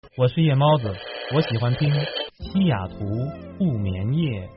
我是夜猫子，我喜欢听西雅图不眠夜。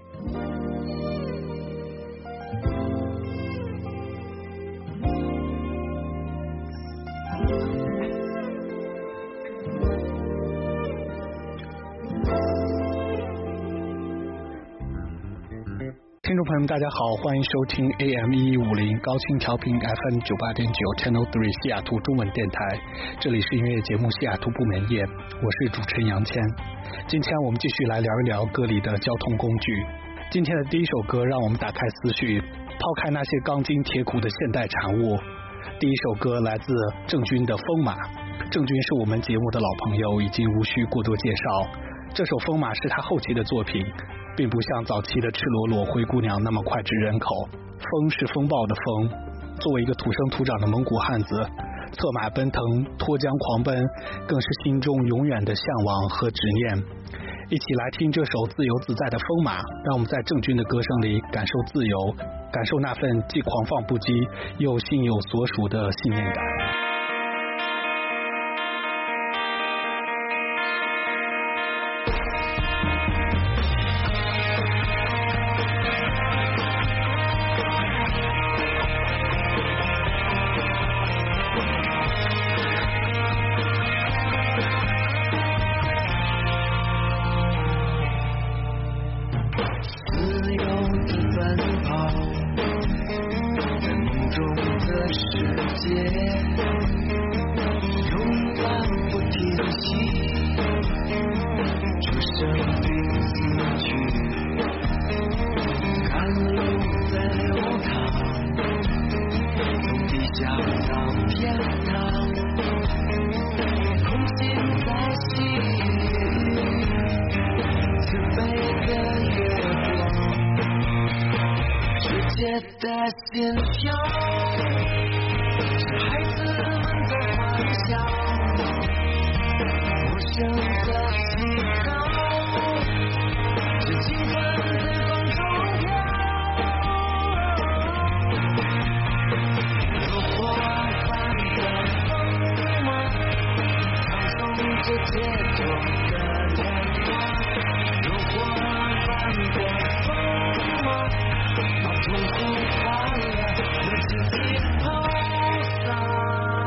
听众朋友们大家好，欢迎收听 AM1150 高清调频 FM 98.9 Channel 3西雅图中文电台，这里是音乐节目西雅图不眠夜，我是主持人杨谦。今天我们继续来聊一聊歌里的交通工具。今天的第一首歌让我们打开思绪，抛开那些钢筋铁骨的现代产物。第一首歌来自郑钧的《风马》，郑钧是我们节目的老朋友，已经无需过多介绍。这首《风马》是他后期的作品，并不像早期的《赤裸裸》《灰姑娘》那么脍炙人口。风是风暴的风，作为一个土生土长的蒙古汉子，策马奔腾，脱缰狂奔，更是心中永远的向往和执念。一起来听这首自由自在的风马，让我们在郑钧的歌声里感受自由，感受那份既狂放不羁又心有所属的信念感。 的线条是孩子们的幻想，陌生的祈祷是兴奋在风中飘。如火般的风马，唱诵着节奏的联华。如火般的风马，把痛苦化了，又轻轻抛洒。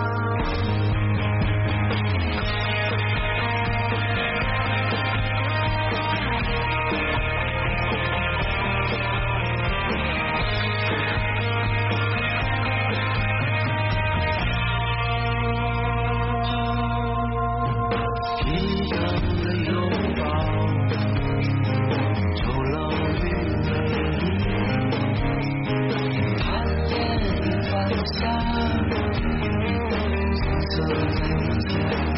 一样的拥抱，丑陋与美丽，贪恋与放下，色彩不见，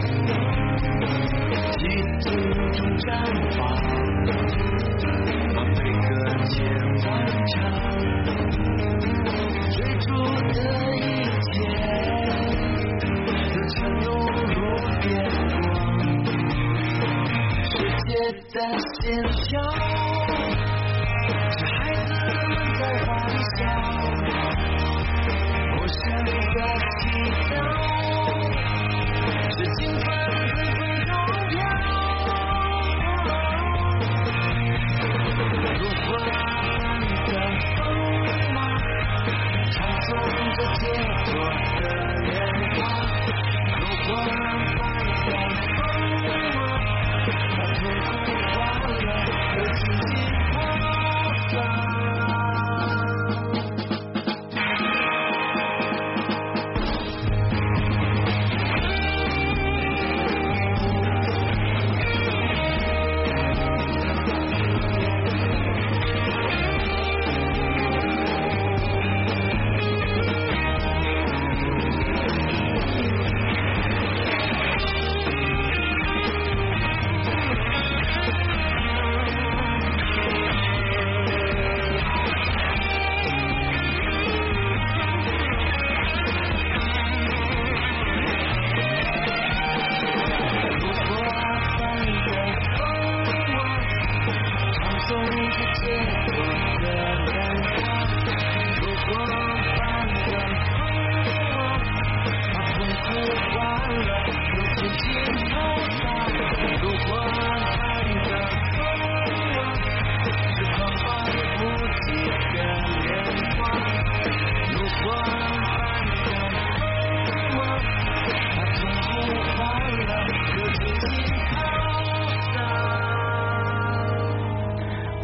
企图中绽放，把每个夜晚长，追逐的一切都全落入边光。世界的线条是孩子们在幻想，陌生的祈祷是兴奋在风中飘。如火般的风马，唱诵着杰作的联华。如火般的风马，把痛苦化了，又轻轻抛洒。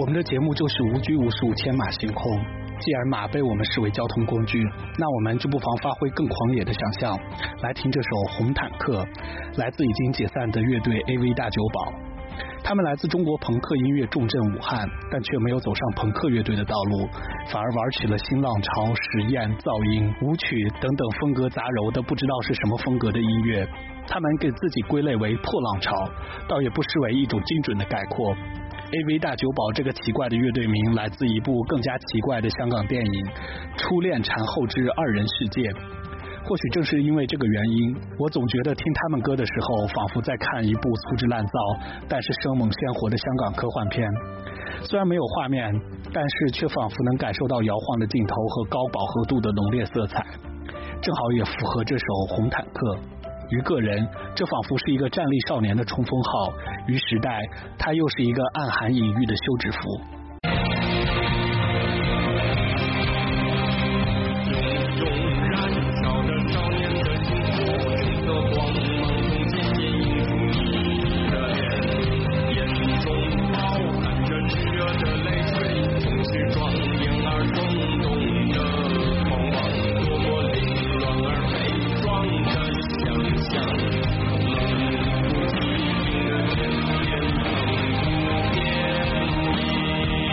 们的节目就是无拘无束，天马行空。既然马被我们视为交通工具，那我们就不妨发挥更狂野的想象，来听这首《红坦克》，来自已经解散的乐队 AV 大酒保。他们来自中国朋克音乐重镇武汉，但却没有走上朋克乐队的道路，反而玩起了新浪潮、实验、噪音、舞曲等等风格杂糅的不知道是什么风格的音乐。他们给自己归类为破浪潮，倒也不失为一种精准的概括。AV 大酒保这个奇怪的乐队名来自一部更加奇怪的香港电影《初恋产后之二人世界》。或许正是因为这个原因，我总觉得听他们歌的时候，仿佛在看一部粗制滥造但是生猛鲜活的香港科幻片。虽然没有画面，但是却仿佛能感受到摇晃的镜头和高饱和度的浓烈色彩，正好也符合这首《红坦克》。于个人，这仿佛是一个战栗少年的冲锋号；于时代，它又是一个暗含隐喻的休止符。 想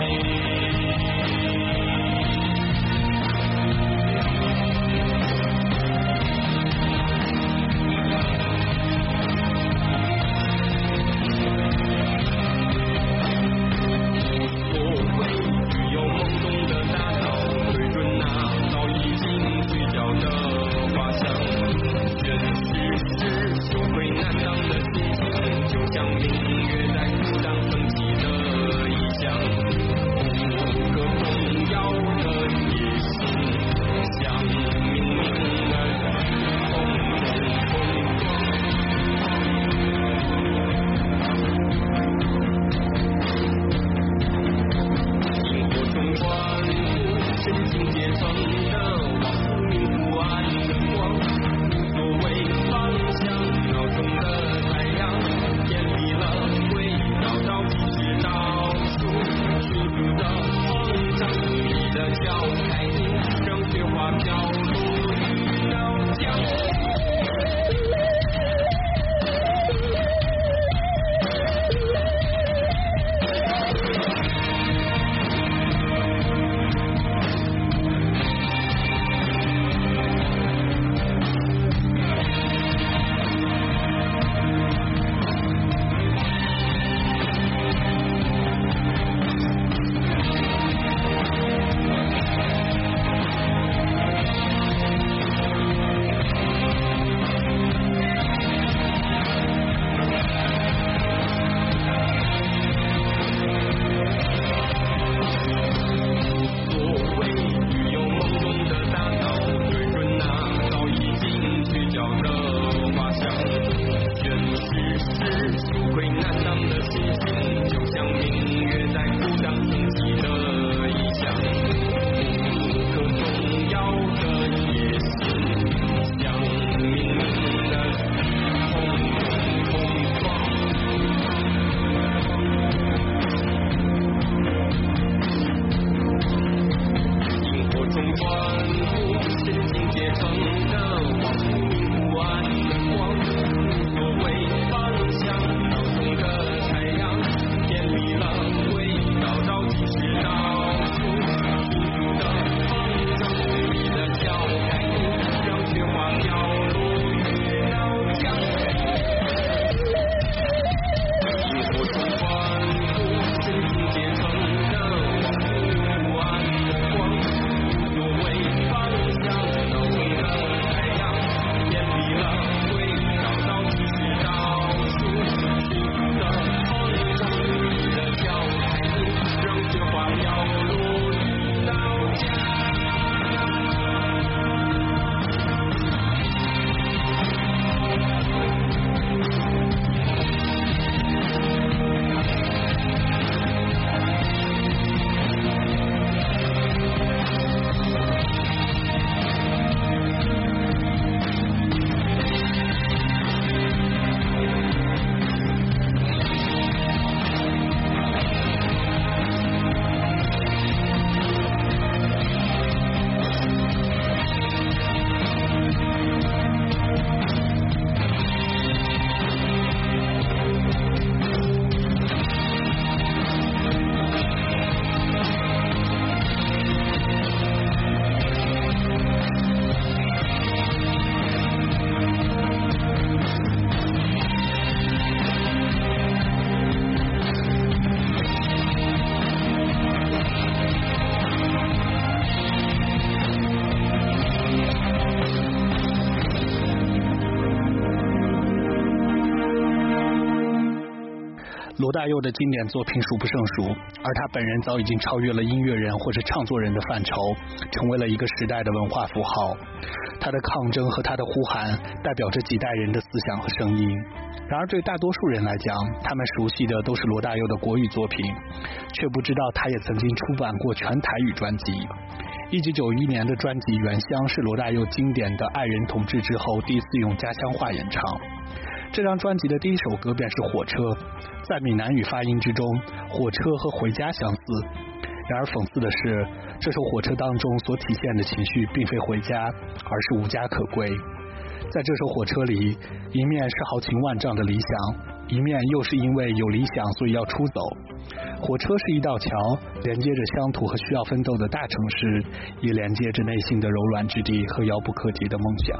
罗大佑的经典作品数不胜数，而他本人早已经超越了音乐人或者唱作人的范畴，成为了一个时代的文化符号。他的抗争和他的呼喊代表着几代人的思想和声音。然而对大多数人来讲，他们熟悉的都是罗大佑的国语作品，却不知道他也曾经出版过全台语专辑。1991年的专辑《原乡》是罗大佑经典的爱人同志之后第一次用家乡话演唱。这张专辑的第一首歌便是《火车》，在闽南语发音之中，火车和回家相似。然而讽刺的是，这首火车当中所体现的情绪并非回家，而是无家可归。在这首火车里，一面是豪情万丈的理想，一面又是因为有理想所以要出走。火车是一道桥，连接着乡土和需要奋斗的大城市，也连接着内心的柔软之地和遥不可及的梦想。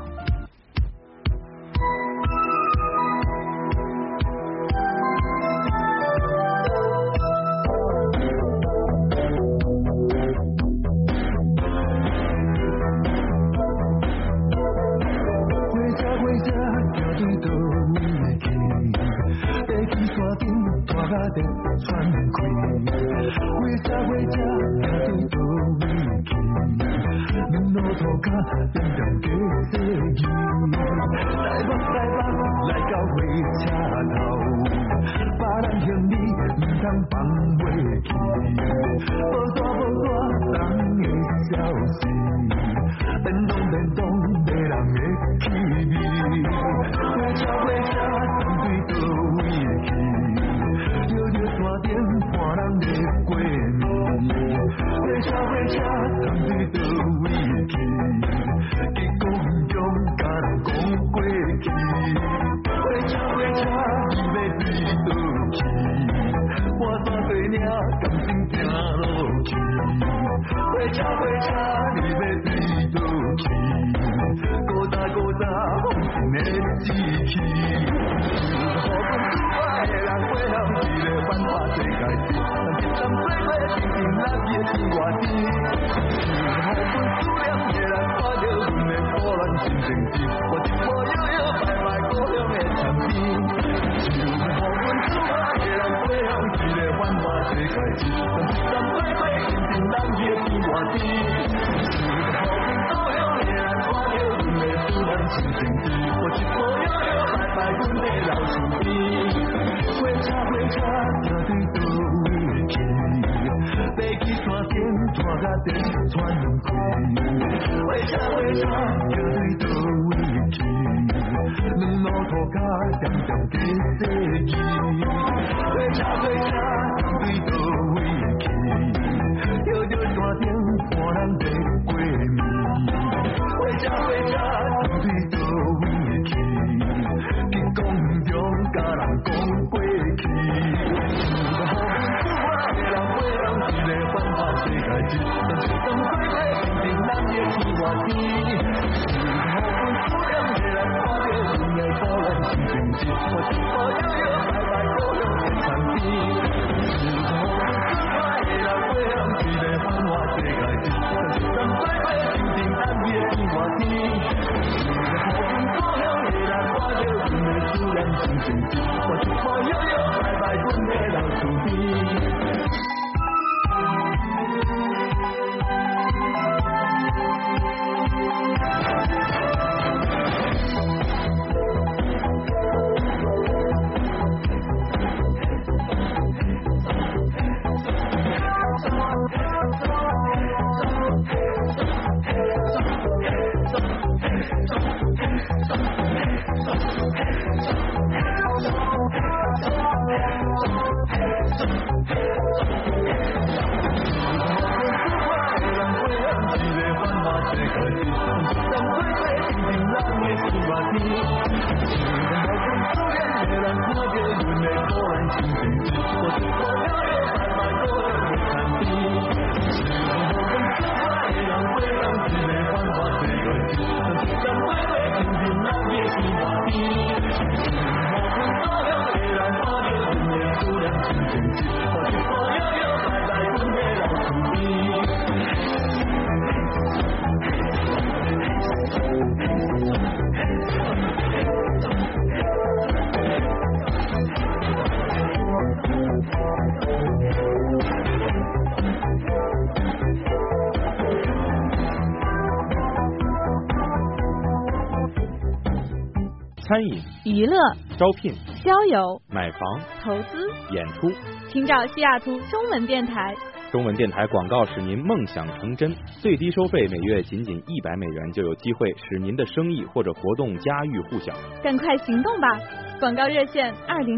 餐饮、 娱乐、 招聘、 交友、 买房、 投资、 演出， 请找西雅图中文电台。 中文电台广告使您梦想成真，最低收费每月仅$100就有机会使您的生意或者活动家喻户晓。 赶快行动吧！广告热线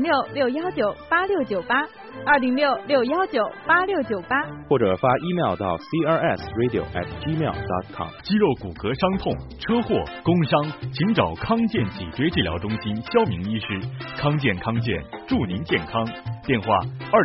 206-619-8698，206-619-8698， 或者发 email 到 crsradio@gmail.com。 肌肉骨骼伤痛、车祸、工伤，请找康健脊椎治疗中心肖明医师。康健助您健康。电话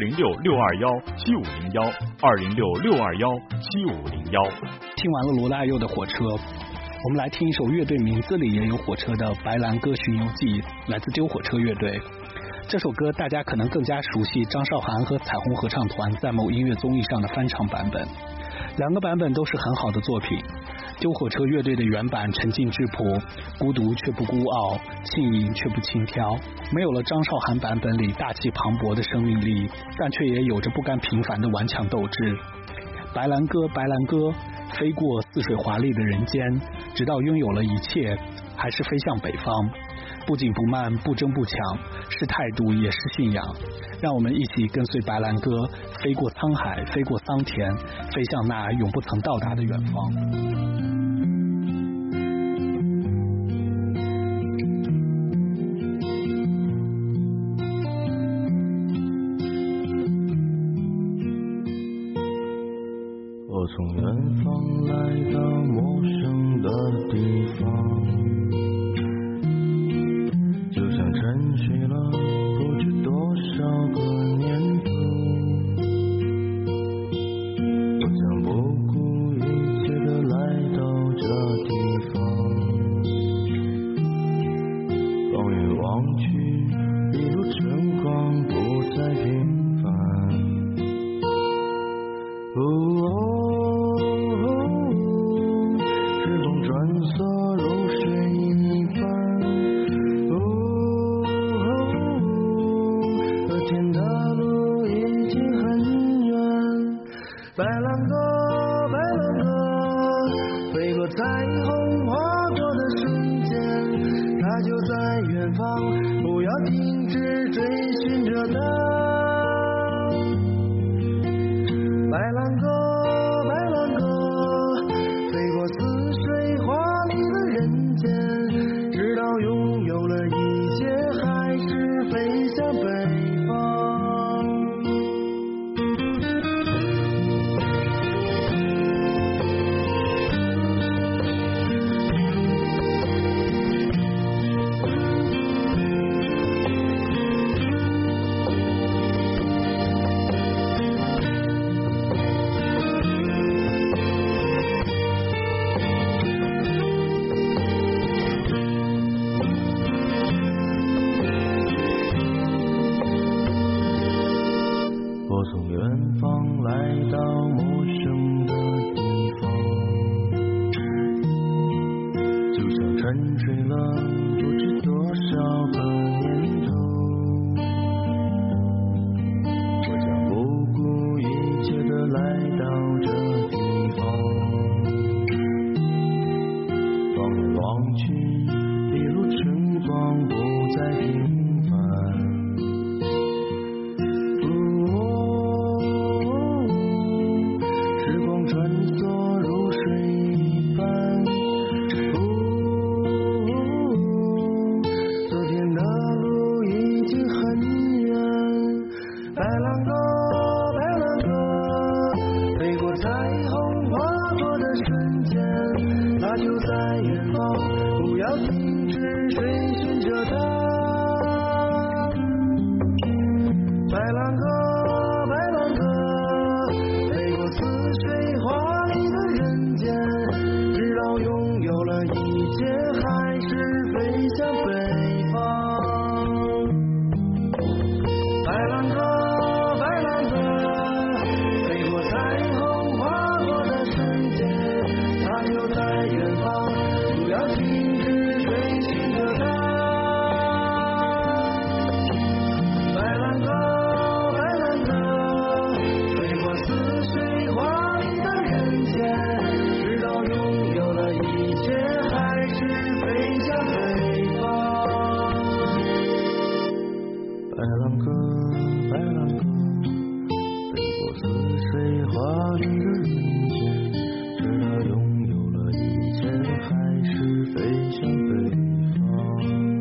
206-621-7501，206-621-7501。 听完了罗大佑的火车，我们来听一首乐队名字里也有火车的《白兰鸽巡游记》，来自丢火车乐队。这首歌大家可能更加熟悉张韶涵和彩虹合唱团在某音乐综艺上的翻唱版本，两个版本都是很好的作品。丢火车乐队的原版沉静质朴，孤独却不孤傲，轻盈却不轻佻，没有了张韶涵版本里大气磅礴的生命力，但却也有着不甘平凡的顽强斗志。白兰鸽，白兰鸽，飞过似水华丽的人间，直到拥有了一切，还是飞向北方。不紧不慢，不争不抢，是态度也是信仰。让我们一起跟随白兰鸽飞过沧海，飞过桑田，飞向那永不曾到达的远方。 我从远方来到陌生的地方，就像沉睡了不知多少个年头。我将不顾一切的来到这地方，放眼望去，一路晨光不再平凡。白兰鸽，白兰鸽，飞过彩虹划过的瞬间，它就在远方，不要停止追寻着它。白兰鸽，白兰鸽，飞过似水华丽的人间，直到拥有了一切，还是飞向北方。我从远方来到陌生的地方，就像沉睡了不知多少个年头。我将不顾一切的来到这地方，放眼望去，一路晨光不再平凡。白兰鸽，白兰鸽，飞过彩虹划过的瞬间，它就在远方，不要停止追寻着它。白兰鸽，白兰鸽，飞过似水华丽的人间，直到拥有了一切，还是飞向北方。白兰鸽，白兰鸽，飞过彩虹划过的瞬间，它就在远方，不要停止追寻着它。白兰鸽，白兰鸽，飞过似水华丽的人间，直到拥有了一切，还是飞向北方。 浪歌，白浪歌，飞过似水华丽的人间，直到拥有了一切，还是飞向北方。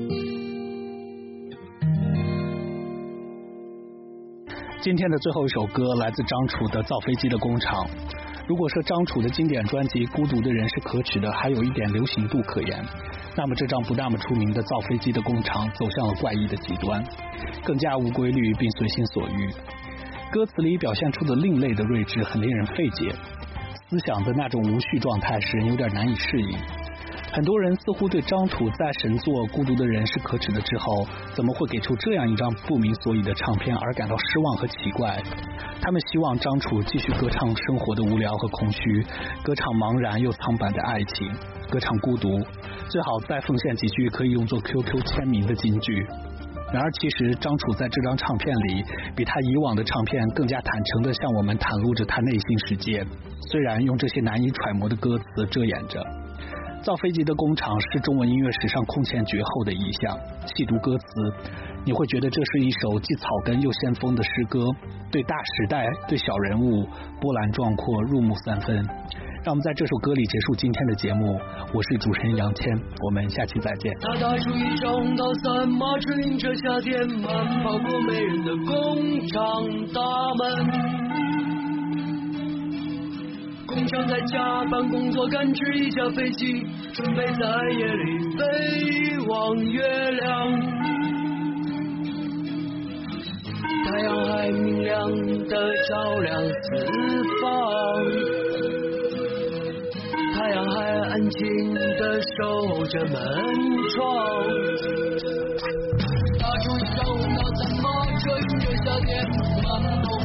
今天的最后一首歌来自张楚的《造飞机的工厂》。如果说张楚的经典专辑《孤独的人是可耻的》还有一点流行度可言，那么这张不那么出名的《造飞机的工厂》走向了怪异的极端，更加无规律并随心所欲。歌词里表现出的另类的睿智很令人费解，思想的那种无序状态使人有点难以适应。很多人似乎对张楚在神作《孤独的人是可耻的》之后怎么会给出这样一张不明所以的唱片而感到失望和奇怪。他们希望张楚继续歌唱生活的无聊和空虚，歌唱茫然又苍白的爱情，歌唱孤独，最好再奉献几句可以用作 QQ 签名的金句。然而其实张楚在这张唱片里比他以往的唱片更加坦诚地向我们袒露着他内心世界，虽然用这些难以揣摩的歌词遮掩着。造飞机的工厂是中文音乐史上空前绝后的一项，细读歌词你会觉得这是一首既草根又先锋的诗歌，对大时代对小人物波澜壮阔，入木三分。让我们在这首歌里结束今天的节目，我是主持人杨谦，我们下期再见。 他打出一双道三马，吹迎着夏天，慢跑过没人的工厂大门。工厂在加班工作，赶制一架飞机，准备在夜里飞往月亮。太阳还明亮地照亮四方，太阳还安静地守着门窗。打出一双红道三马，吹迎着夏天，慢跑